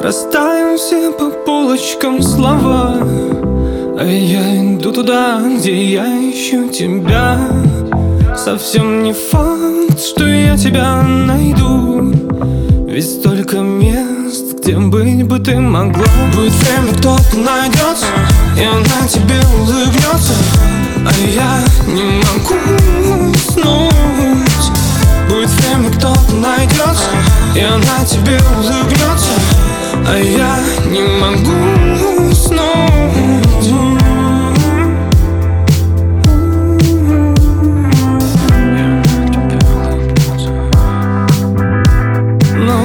Расставим все по полочкам слова, а я иду туда, где я ищу тебя. Совсем не факт, что я тебя найду, ведь столько мест, где быть бы ты могла. Будет время, кто-то найдется, и она тебе улыбнется, а я не могу уснуть. Будет время, кто-то найдется, и она тебе улыбнется, а я не могу уснуть. Но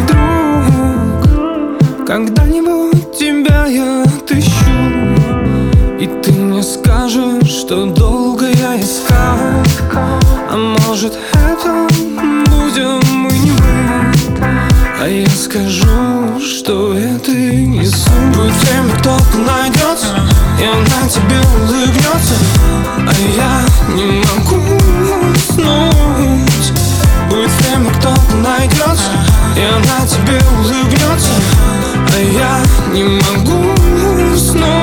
вдруг когда-нибудь тебя я отыщу, и ты мне скажешь, что долго я искал. А может, это будем мы не мы, а я скажу, что это Иисус. Будет время, кто-то найдется, и она тебе улыбнется, а я не могу уснуть. Будет время, кто-то найдется, и она тебе улыбнется, а я не могу уснуть.